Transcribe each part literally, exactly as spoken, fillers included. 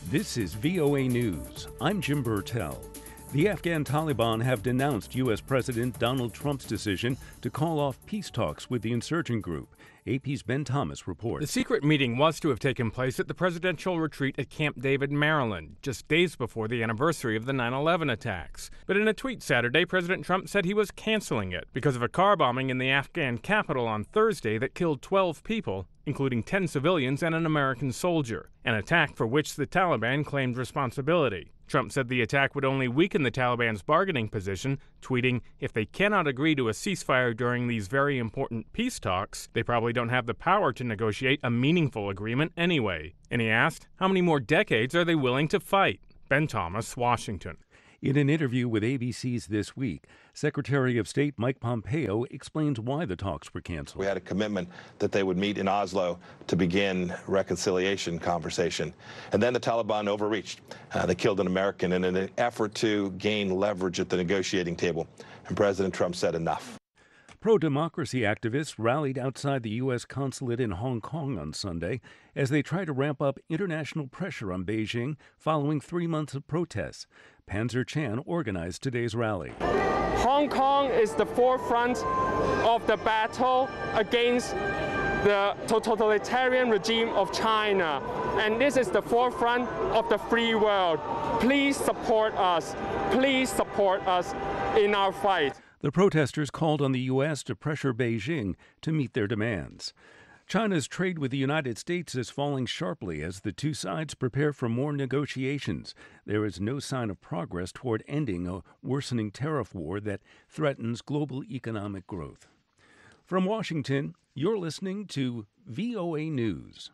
This is V O A News. I'm Jim Burtell. The Afghan Taliban have denounced U S. President Donald Trump's decision to call off peace talks with the insurgent group. A P's Ben Thomas reports. The secret meeting was to have taken place at the presidential retreat at Camp David, Maryland, just days before the anniversary of the nine eleven attacks. But in a tweet Saturday, President Trump said he was canceling it because of a car bombing in the Afghan capital on Thursday that killed twelve people, including ten civilians and an American soldier, an attack for which the Taliban claimed responsibility. Trump said the attack would only weaken the Taliban's bargaining position, tweeting, "If they cannot agree to a ceasefire during these very important peace talks, they probably don't have the power to negotiate a meaningful agreement anyway." And he asked, how many more decades are they willing to fight? Ben Thomas, Washington. In an interview with A B C's This Week, Secretary of State Mike Pompeo explains why the talks were canceled. We had a commitment that they would meet in Oslo to begin reconciliation conversation. And then the Taliban overreached. Uh, they killed an American in an effort to gain leverage at the negotiating table. And President Trump said enough. Pro-democracy activists rallied outside the U S consulate in Hong Kong on Sunday as they try to ramp up international pressure on Beijing following three months of protests. Panzer Chan organized today's rally. Hong Kong is the forefront of the battle against the totalitarian regime of China, and this is the forefront of the free world. Please support us. Please support us in our fight. The protesters called on the U S to pressure Beijing to meet their demands. China's trade with the United States is falling sharply as the two sides prepare for more negotiations. There is no sign of progress toward ending a worsening tariff war that threatens global economic growth. From Washington, you're listening to V O A News.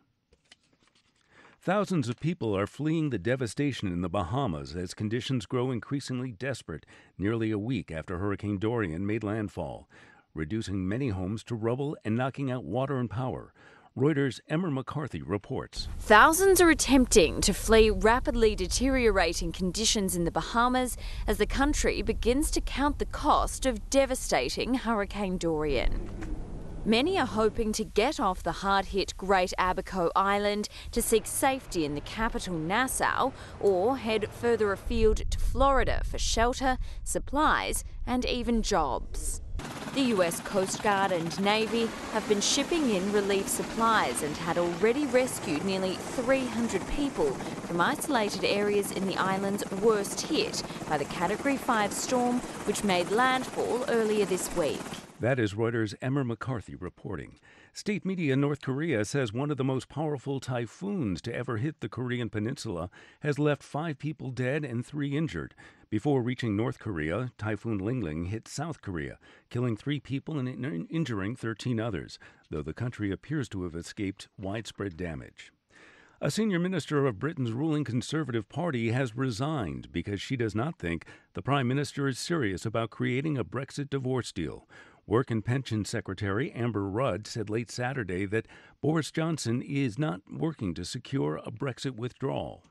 Thousands of people are fleeing the devastation in the Bahamas as conditions grow increasingly desperate nearly a week after Hurricane Dorian made landfall, reducing many homes to rubble and knocking out water and power. Reuters' Emma McCarthy reports. Thousands are attempting to flee rapidly deteriorating conditions in the Bahamas as the country begins to count the cost of devastating Hurricane Dorian. Many are hoping to get off the hard-hit Great Abaco Island to seek safety in the capital, Nassau, or head further afield to Florida for shelter, supplies, and even jobs. The U S Coast Guard and Navy have been shipping in relief supplies and had already rescued nearly three hundred people from isolated areas in the island's worst hit by the Category five storm, which made landfall earlier this week. That is Reuters' Emma McCarthy reporting. State media in North Korea says one of the most powerful typhoons to ever hit the Korean peninsula has left five people dead and three injured. Before reaching North Korea, Typhoon Lingling hit South Korea, killing three people and in- injuring thirteen others, though the country appears to have escaped widespread damage. A senior minister of Britain's ruling Conservative Party has resigned because she does not think the Prime Minister is serious about creating a Brexit divorce deal. Work and Pension Secretary Amber Rudd said late Saturday that Boris Johnson is not working to secure a Brexit withdrawal.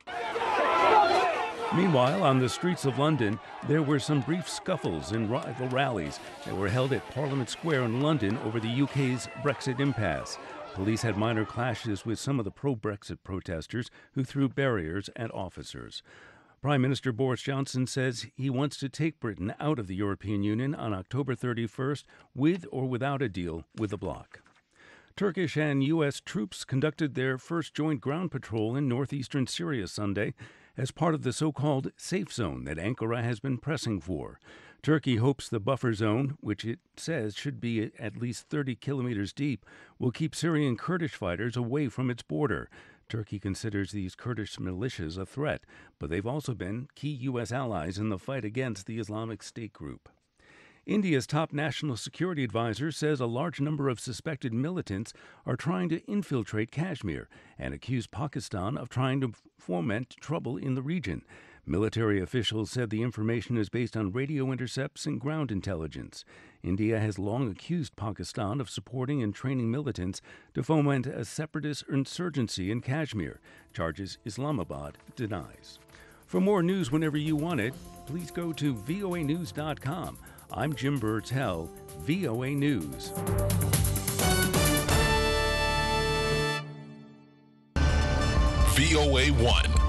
Meanwhile, on the streets of London, there were some brief scuffles and rival rallies that were held at Parliament Square in London over the U K's Brexit impasse. Police had minor clashes with some of the pro-Brexit protesters who threw barriers at officers. Prime Minister Boris Johnson says he wants to take Britain out of the European Union on October thirty-first with or without a deal with the bloc. Turkish and U S troops conducted their first joint ground patrol in northeastern Syria Sunday as part of the so-called safe zone that Ankara has been pressing for. Turkey hopes the buffer zone, which it says should be at least thirty kilometers deep, will keep Syrian Kurdish fighters away from its border. Turkey considers these Kurdish militias a threat, but they've also been key U S allies in the fight against the Islamic State group. India's top national security advisor says a large number of suspected militants are trying to infiltrate Kashmir and accuse Pakistan of trying to foment trouble in the region. Military officials said the information is based on radio intercepts and ground intelligence. India has long accused Pakistan of supporting and training militants to foment a separatist insurgency in Kashmir, charges Islamabad denies. For more news whenever you want it, please go to V O A news dot com. I'm Jim Burtell, V O A News. V O A one.